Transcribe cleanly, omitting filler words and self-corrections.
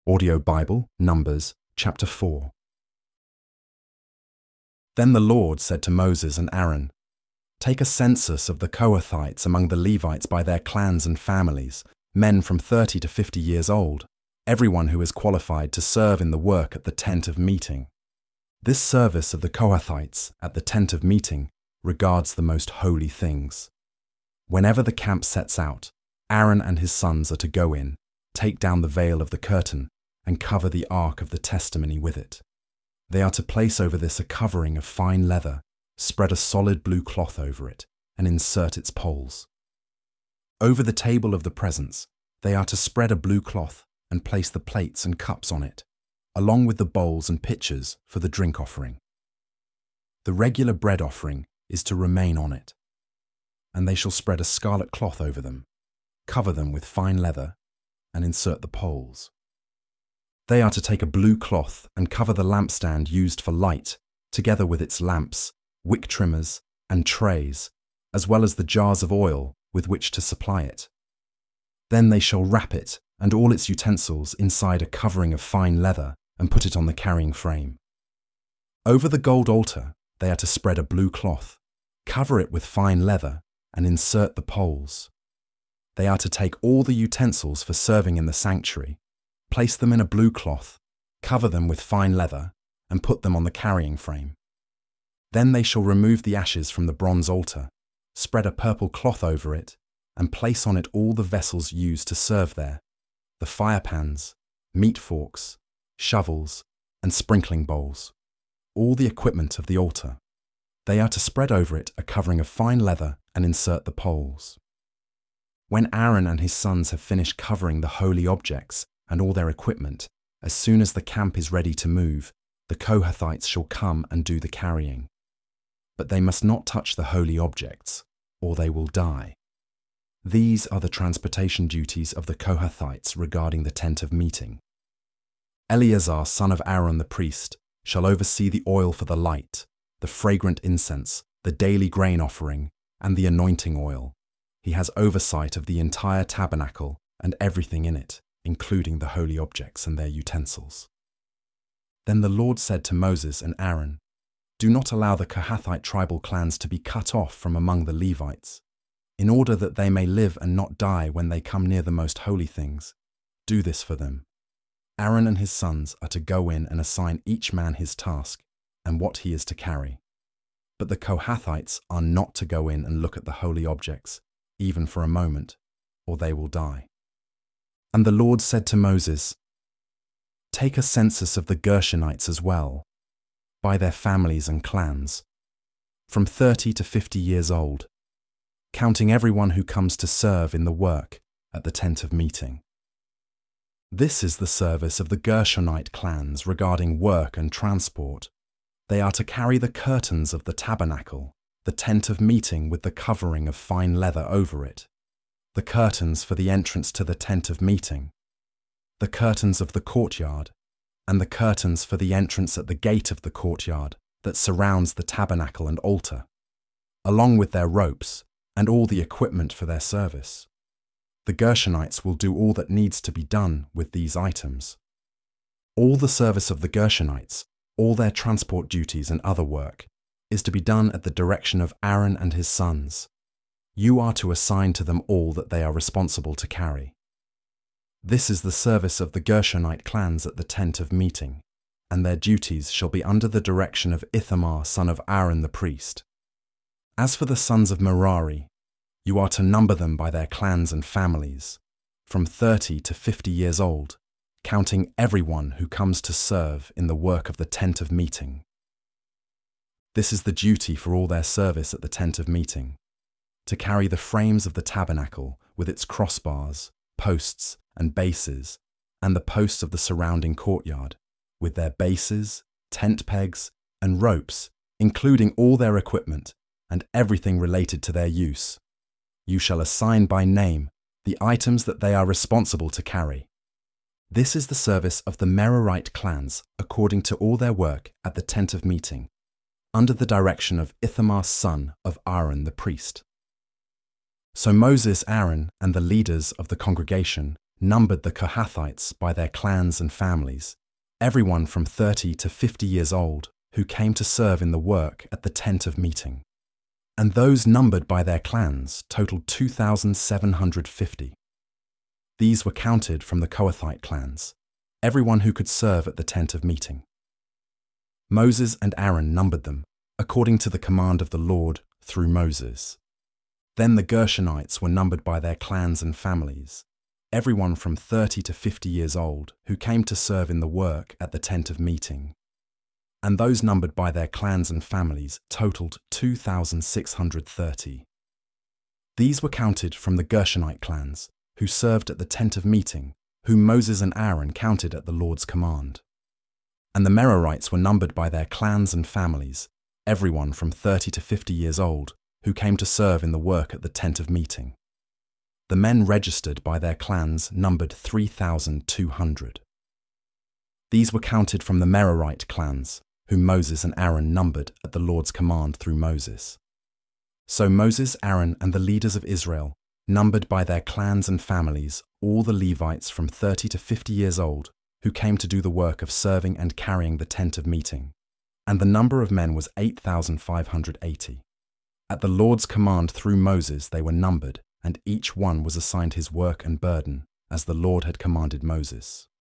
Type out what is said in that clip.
Audio Bible, Numbers, chapter 4. Then the Lord said to Moses and Aaron, "Take a census of the Kohathites among the Levites by their clans and families, men from 30 to 50 years old, everyone who is qualified to serve in the work at the tent of meeting." This service of the Kohathites at the tent of meeting regards the most holy things. Whenever the camp sets out, Aaron and his sons are to go in, take down the veil of the curtain, and cover the ark of the testimony with it. They are to place over this a covering of fine leather, spread a solid blue cloth over it, and insert its poles. Over the table of the presence, they are to spread a blue cloth and place the plates and cups on it, along with the bowls and pitchers for the drink offering. The regular bread offering is to remain on it, and they shall spread a scarlet cloth over them, cover them with fine leather, and insert the poles. They are to take a blue cloth and cover the lampstand used for light, together with its lamps, wick trimmers, and trays, as well as the jars of oil with which to supply it. Then they shall wrap it and all its utensils inside a covering of fine leather and put it on the carrying frame. Over the gold altar, they are to spread a blue cloth, cover it with fine leather, and insert the poles. They are to take all the utensils for serving in the sanctuary, place them in a blue cloth, cover them with fine leather, and put them on the carrying frame. Then they shall remove the ashes from the bronze altar, spread a purple cloth over it, and place on it all the vessels used to serve there, the fire pans, meat forks, shovels, and sprinkling bowls, all the equipment of the altar. They are to spread over it a covering of fine leather and insert the poles. When Aaron and his sons have finished covering the holy objects and all their equipment, as soon as the camp is ready to move, the Kohathites shall come and do the carrying. But they must not touch the holy objects, or they will die. These are the transportation duties of the Kohathites regarding the tent of meeting. Eleazar, son of Aaron the priest, shall oversee the oil for the light, the fragrant incense, the daily grain offering, and the anointing oil. He has oversight of the entire tabernacle and everything in it, including the holy objects and their utensils. Then the Lord said to Moses and Aaron, "Do not allow the Kohathite tribal clans to be cut off from among the Levites. In order that they may live and not die when they come near the most holy things, do this for them. Aaron and his sons are to go in and assign each man his task and what he is to carry. But the Kohathites are not to go in and look at the holy objects, even for a moment, or they will die." And the Lord said to Moses, "Take a census of the Gershonites as well, by their families and clans, from 30 to 50 years old, counting everyone who comes to serve in the work at the tent of meeting. This is the service of the Gershonite clans regarding work and transport. They are to carry the curtains of the tabernacle, the tent of meeting with the covering of fine leather over it, the curtains for the entrance to the tent of meeting, the curtains of the courtyard, and the curtains for the entrance at the gate of the courtyard that surrounds the tabernacle and altar, along with their ropes and all the equipment for their service. The Gershonites will do all that needs to be done with these items. All the service of the Gershonites, all their transport duties and other work, is to be done at the direction of Aaron and his sons. You are to assign to them all that they are responsible to carry. This is the service of the Gershonite clans at the tent of meeting, and their duties shall be under the direction of Ithamar, son of Aaron the priest. As for the sons of Merari, you are to number them by their clans and families, from 30 to 50 years old, counting everyone who comes to serve in the work of the tent of meeting. This is the duty for all their service at the tent of meeting: to carry the frames of the tabernacle with its crossbars, posts, and bases, and the posts of the surrounding courtyard, with their bases, tent pegs, and ropes, including all their equipment and everything related to their use. You shall assign by name the items that they are responsible to carry. This is the service of the Merarite clans according to all their work at the tent of meeting, under the direction of Ithamar, son of Aaron the priest." So Moses, Aaron, and the leaders of the congregation numbered the Kohathites by their clans and families, everyone from 30 to 50 years old who came to serve in the work at the tent of meeting. And those numbered by their clans totaled 2,750. These were counted from the Kohathite clans, everyone who could serve at the tent of meeting. Moses and Aaron numbered them, according to the command of the Lord through Moses. Then the Gershonites were numbered by their clans and families, everyone from 30 to 50 years old who came to serve in the work at the tent of meeting. And those numbered by their clans and families totaled 2,630. These were counted from the Gershonite clans, who served at the tent of meeting, whom Moses and Aaron counted at the Lord's command. And the Merarites were numbered by their clans and families, everyone from 30 to 50 years old, who came to serve in the work at the tent of meeting. The men registered by their clans numbered 3,200. These were counted from the Merarite clans, whom Moses and Aaron numbered at the Lord's command through Moses. So Moses, Aaron, and the leaders of Israel numbered by their clans and families all the Levites from 30 to 50 years old who came to do the work of serving and carrying the tent of meeting, and the number of men was 8,580. At the Lord's command through Moses they were numbered, and each one was assigned his work and burden, as the Lord had commanded Moses.